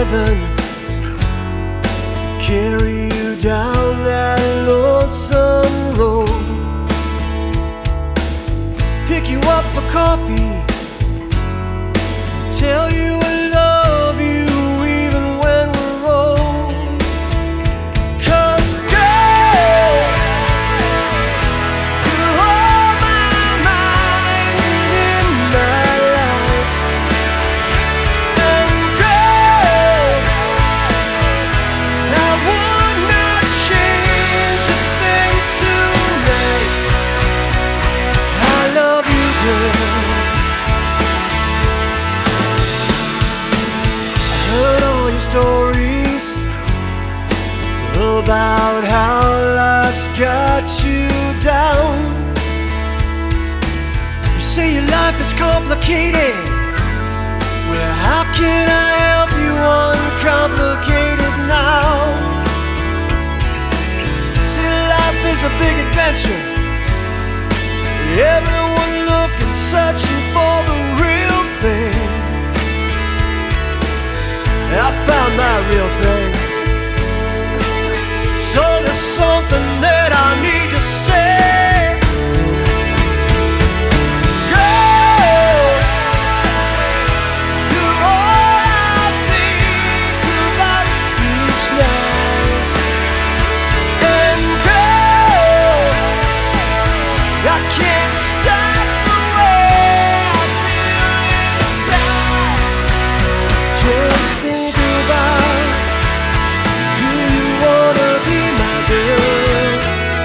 heaven, carry you down that lonesome road, pick you up for coffee, tell you I love you even when we're old. 'Cause girl, you're on my mind and in my life. And girl, I would not change a thing tonight. I love you, girl. Heard all your stories about how life's got you down. You say your life is complicated. Well, how can I help you uncomplicate it now? See, life is a big adventure. Everyone looking, searching for the real thing. I found my real thing. So there's something that I need to say. Girl, you're all I think about each night. And girl, I can't stop the way I feel inside. Just think about, do you wanna be my girl?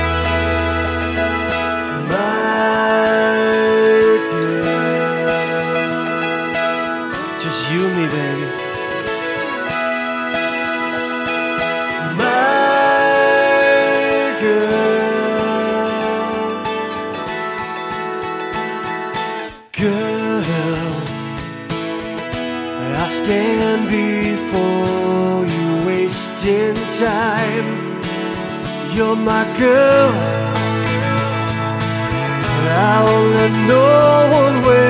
My girl. Just you and me, baby. My girl. Girl, I stand before you wasting time. You're my girl. I'll let no one wait.